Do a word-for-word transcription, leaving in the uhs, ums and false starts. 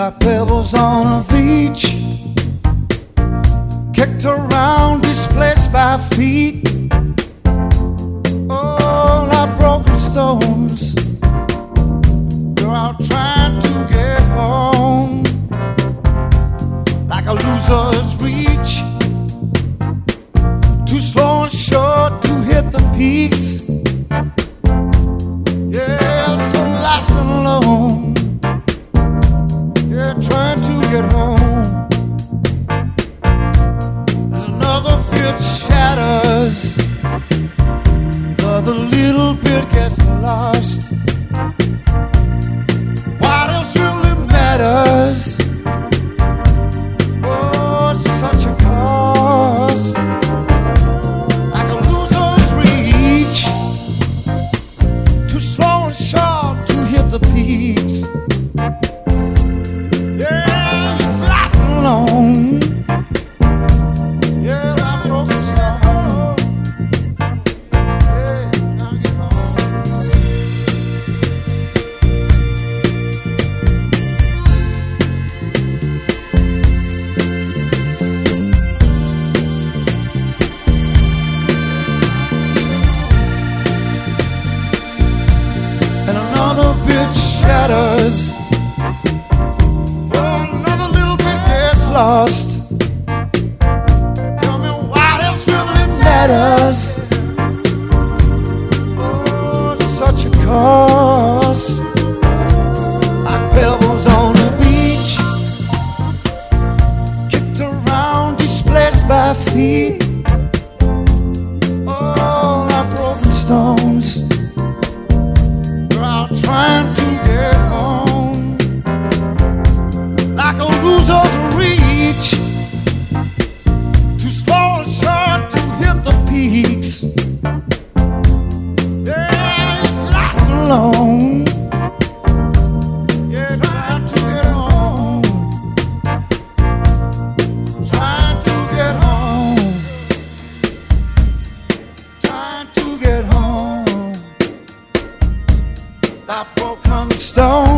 like pebbles on a beach, kicked around, displaced by feet. Oh, like broken stones, you're out trying to get home, like a loser's reach, too slow and short to hit the peaks. Yeah, so lost and alone, yeah, trying to get home. There's another bit shatters, but the little bit gets lost. What else really matters? Oh, it's such a cost, like a loser's reach, too slow and short to hit the peaks. Yeah, it's lost and alone. Yeah, I'm broken stone. Yeah, gotta get home. And another bit shatters. Oh, another little bit gets lost. Tell me what else really matters. Oh, it's such a cost, like pebbles on the beach, kicked around, displaced by feet. Oh, like broken stones, you're out trying to get home, like a loser's reach, too slow and short to hit the peaks. Yeah, it's lost and alone. Yeah, trying to get home, trying to get home, trying to get home, like broken stone.